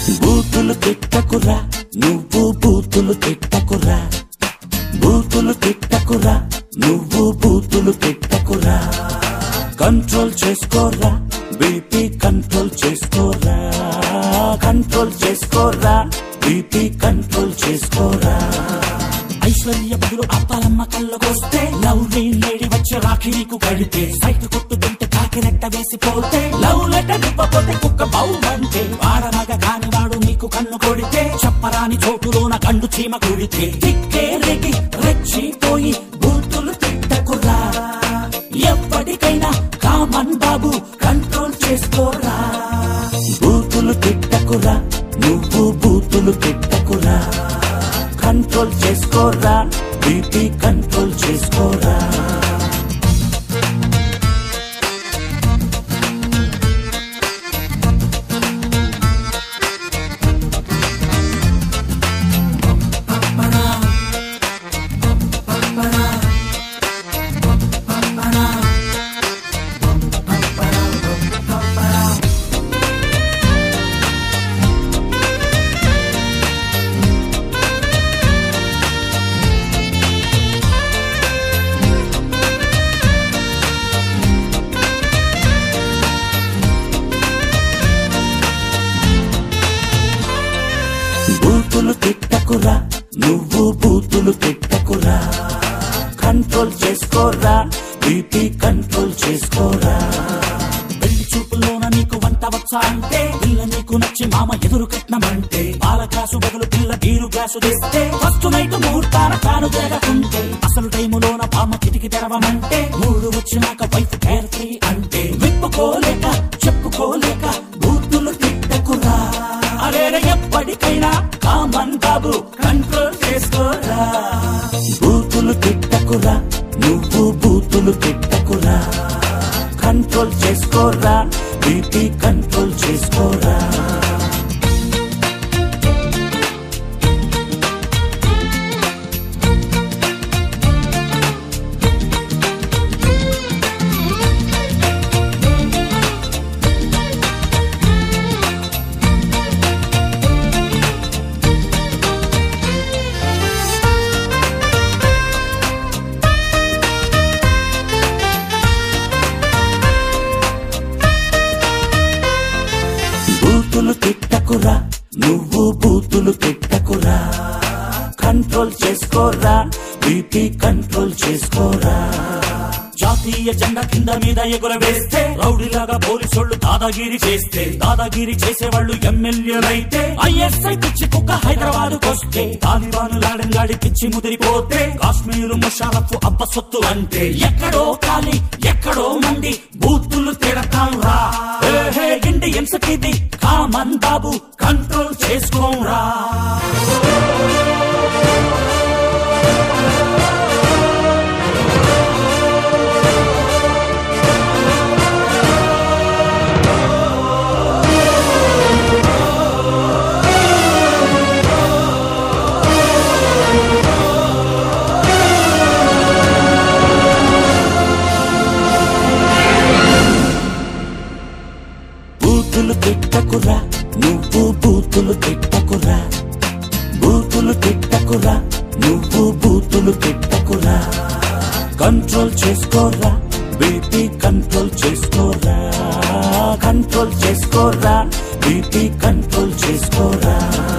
బూతులు తిట్టకురా నువ్వు బూతులు తిట్టకురా బూతులు తిట్టకురా నువ్వు బూతులు తిట్టకురా కంట్రోల్ చేసుకోరా బీపీ కంట్రోల్ చేసుకోరా కంట్రోల్ చేసుకోరా బీపీ కంట్రోల్ చేసుకోరా ఐశ్వర్య బదులు అప్పాలమ్మ కళ్ళకొస్తే లవ్ లేడి వచ్చే రాఖీ నీకు కడితే సైట్ కొట్టుకుంటే కాకిరెట్ట వేసిపోతే లవ్ లెటర్ ఇవ్వకపోతే కుక్క బావుమంటే వాడనగా కాని వాడు నీకు కన్ను కొడితే చెప్పరాని చోటులోన కండు చీమ కొడితే తిక్కే రెగి రెచ్చిపోయి బూతులు తిట్టకురా ఎప్పటికైనా కామన్ బాబు కంట్రోల్ చేసుకోరా బూతులు తిట్టకురా నువ్వు బూతులు తిట్టకురా కంట్రోల్ చేసుకోరా బీపీ కంట్రోల్ చేసుకోరా బూతులు తిట్టకురా నువ్వు బూతులు తిట్టకురా కంట్రోల్ చేసుకోరా బీపీ కంట్రోల్ చేసుకోరా పెళ్లి చూపులోన నీకు వంట వచ్చా అంటే పిల్ల నీకు నచ్చి మామ ఎదురు కట్నమంటే పాల గ్లాసు బదులు పిల్ల బీరు గ్లాసు తెస్తే ఫస్ట్ నైట్ ముహూర్తాన కాను జరగకుంటే అసలు టైములోన బామ్మ కిటికి తెరవమంటే మూడు వచ్చినాక వైఫ్ కేర్ ఫ్రీ అంటే విప్పుకోలేక చెప్పుకోలేక బూతులు తిట్టకురా అరేరే ఎప్పటికైనా కామన్ బాబు కంట్రోల్ చేసుకోరా బూతులు తిట్టకురా నువ్వు బూతులు తిట్టకురా కంట్రోల్ చేసుకోరా బీపీ కంట్రోల్ చేసుకోరా బూతులు తిట్టకురా నువ్వు బూతులు తిట్టకురా కంట్రోల్ చేసుకోరా బీపీ కంట్రోల్ చేసుకోరా జాతీయ జెండా కింద మీద ఎగురవేస్తే రౌడీలాగా పోలీసోళ్లు దాదాగిరి చేస్తే దాదాగిరి చేసేవాళ్లు ఎమ్మెల్యేలైతే ఐఎస్ఐ పిచ్చి కుక్క హైదరాబాద్ కొస్తే తాలిబాను లాడన్ గాడి పిచ్చి ముదిరిపోతే కాశ్మీరు ముషారఫ్ అబ్బ సొత్తు అంటే ఎక్కడో ఖాళీ ఎక్కడో మంది బూతులు తిడతాం రా ఇండియన్స్ కిది కామన్ బాబు కంట్రోల్ చేసుకోరా బూతులు తిట్టకురా నువ్వు బూతులు తిట్టకురా బూతులు తిట్టకురా నువ్వు బూతులు తిట్టకురా కంట్రోల్ చేసుకోరా బీపీ కంట్రోల్ చేసుకోరా కంట్రోల్ చేసుకోరా బీపీ కంట్రోల్ చేసుకోరా